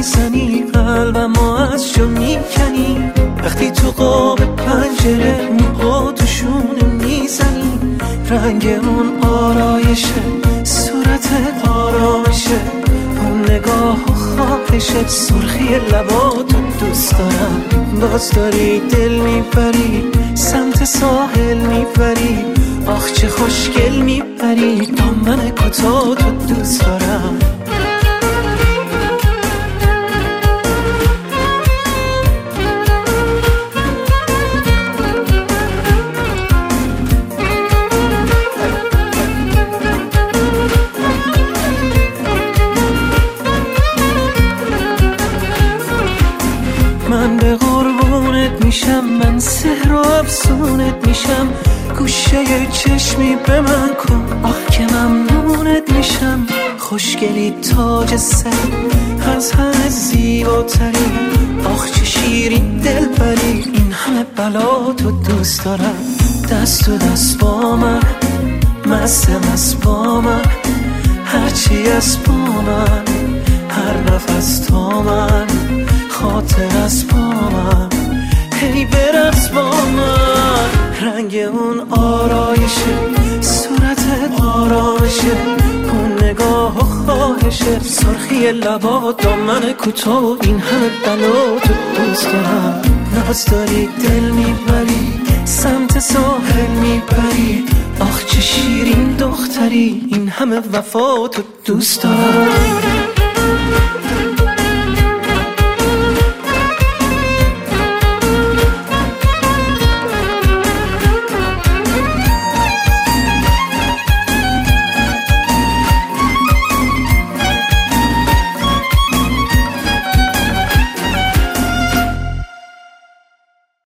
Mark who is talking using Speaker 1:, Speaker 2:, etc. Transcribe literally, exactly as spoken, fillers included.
Speaker 1: میزنی قلبمو از جا میکنی، وقتی تو قاب پنجره موها تو شونه میزنی، رنگ اون آرایشه صورت آرامشه، اون نگاه و خواهشه، سرخی لباتو دوست دارم. باز داری دل میبری سمت ساحل میبری، آخ چه خوشگل میبری، دامن کوتاه تو دوست دارم. من به قربونت میشم، من سحر و افسونت میشم، گوشه چشمی به من کن، آخ که ممنونت میشم. خوشگلی تاج سر از همه زیباتری، آخ چه شیرین دل بری، این همه بلا تو دوست دارم. دست تو دست با من، مست مست با من، هرچی از با من، هر نفس تا من، خاطر از با من، هی برقص با من. رنگ اون آرایشه صورت آرامشه، اون نگاه و خواهشه، سرخی لبا دامن کوتاه، این همه بلا تو دوست دارم. ناز داری دل میبری سمت ساحل میبری، آخ چه شیرین دختری، این همه وفا تو دوست دارم.